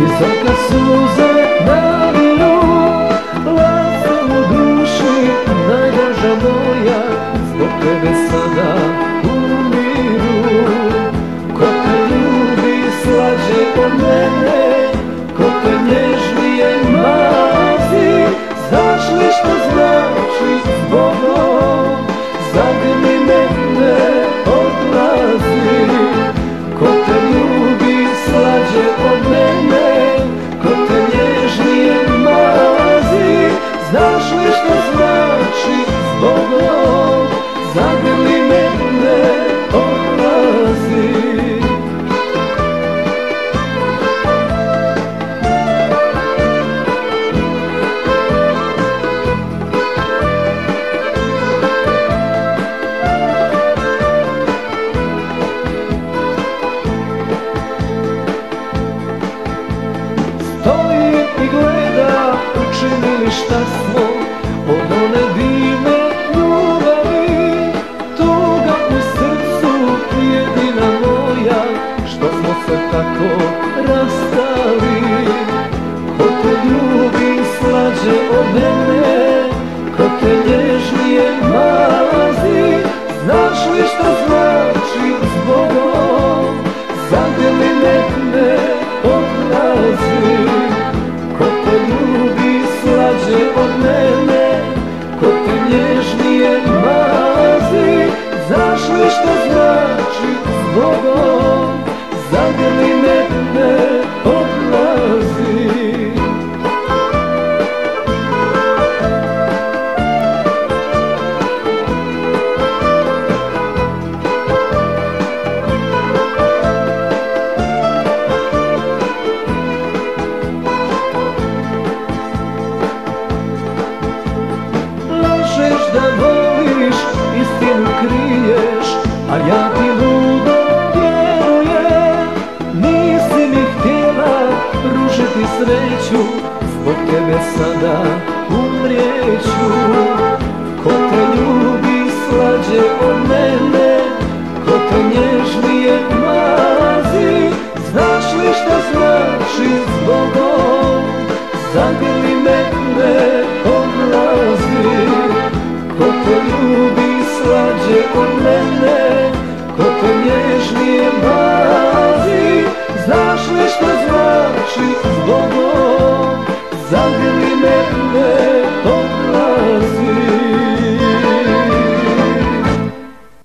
I sad kad suze naviju, laca u duši, najdraža moja, zbog tebe sada umiru. Ko te ljubi slađe od mene, ko te nježnije mazi, znaš li što znači zbogom, zagrli mene, odlazi. Ko te ljubi slađe od mene, ko te nježnije mazi, znaš li što znači zbogom, zagrli mene, odlazi. I gleda, učini li šta smo od one divne ljubavi. Tuga u srcu jedina moja, što smo se tako rastali. Ko te ljubi slađe od mene, ko te nježnije mazi, znaš li šta znači zbogom, zagrli mene, odlazi. Ko te ljubi slađe od mene, ko te nježnije mazi, znaš li što znači zbogom, zagrli mene, odlazi. Da voliš, istinu kriješ, a ja ti ludo vjerujem. Nisi mi htjela pružiti sreću, zbog tebe sada umrijeću. Ko te ljubi slađe od mene, ko te nježnije mazi, znaš li šta znači zbogom, zagrli mene, odlazi. Ko te ljubi slađe od mene,